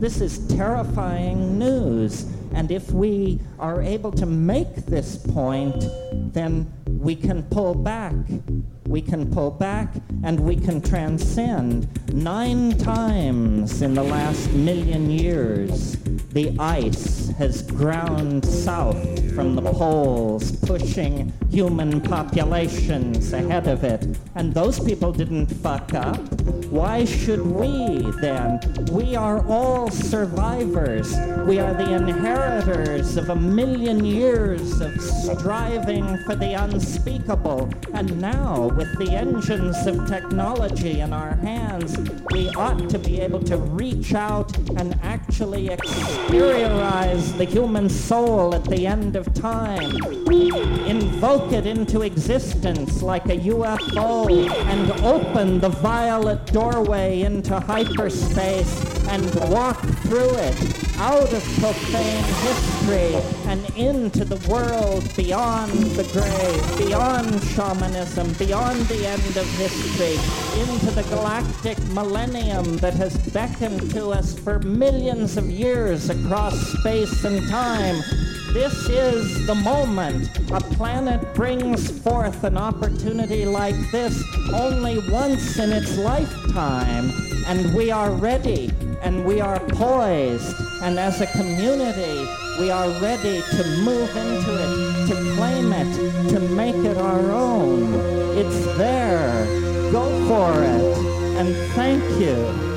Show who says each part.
Speaker 1: This is terrifying news. And if we are able to make this point, then we can pull back. We can pull back and we can transcend. 9 times in the last million years, the ice has ground south from the poles, pushing human populations ahead of it. And those people didn't fuck up. Why should we then? We are all survivors. We are the inheritors of 1 million years of striving for the unspeakable. And now, with the engines of technology in our hands, we ought to be able to reach out and actually exteriorize the human soul at the end of time, invoke it into existence like a UFO, and open the violet doorway into hyperspace and walk through it out of profane history and into the world beyond the grave, beyond shamanism, beyond the end of history, into the galactic millennium that has beckoned to us for millions of years across space and time. This is the moment. A planet brings forth an opportunity like this only once in its lifetime, and we are ready, and we are poised, and as a community, we are ready to move into it, to claim it, to make it our own. It's there. Go for it, and thank you.